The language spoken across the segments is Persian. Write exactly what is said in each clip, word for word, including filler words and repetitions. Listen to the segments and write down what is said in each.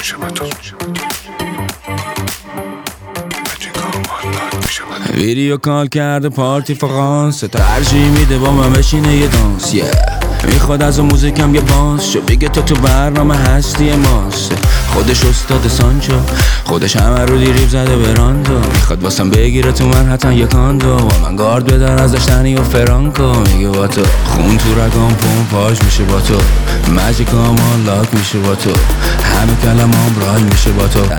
میشه با تو. ویدیو کال کرده پارتی فرانسه، ترجیح میده با من بشینه یه دانس. yeah. میخواد از موزیکم یه باز شو، بگه تو تو برنامه هستی ماست. خودش استاد سانچو، خودش همه رو دیریب زده براندو. میخواد واسم بگیره تو من حتما یه کاندو، و من گارد بدن ازش تنی و فرانکو. میگه با تو خون تو رگام پمپاژ میشه، با تو ماجیکام لاک میشه، با تو همه کلمام رای میشه، با تو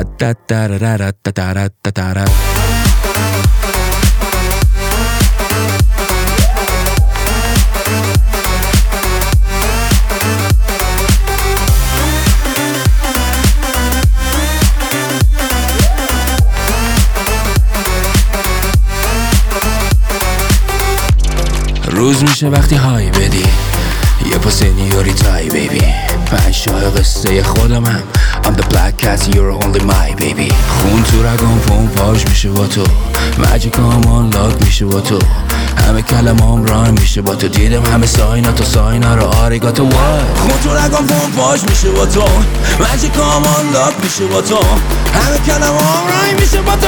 روز میشه وقتی های بدی یه پا سینیوری تای بیبی. من شاه قصه خودمم، I'm the black cat, you're only my baby. خون تو رگام پمپاژ میشه با تو، ماجیکام آنلاک میشه با تو، همه کلمام رایم میشه با تو. دیدم همه ساینا تو ساینا رو آریگاتو وای. خون تو رگام پمپاژ میشه با تو، ماجیکام آنلاک میشه با تو، همه کلمام رایم میشه با تو.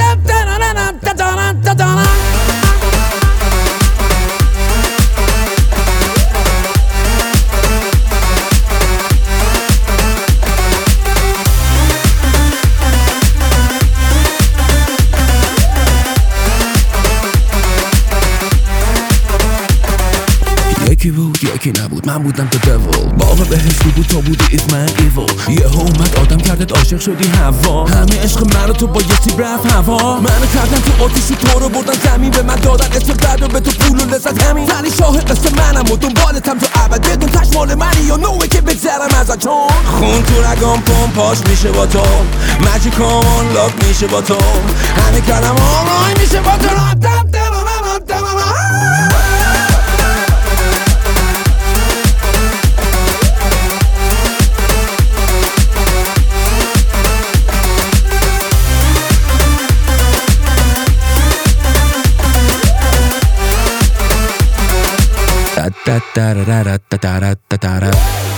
یکی بود یکی نبود، من بودم تو devil. باقی بهش بود تا بودی is man evil. یه اومد آدم کردت عاشق شدی هوا، همه عشق من رو تو با یه سیب رفت هوا. منو کردن تو آتیشی تو رو بردن زمین، به من دادن اسم بد و به تو پول و لذت همین. ولی شاه قصه منم و دنبالتم تو ابد، بدون تش مال منی یا نوعه که بگذرم ازت. چون خون تو رگام پمپاژ میشه با تو، ماجیکام آنلاک میشه با تو، همه کلمام رایم میشه با تو. Da da da da da da da da da da.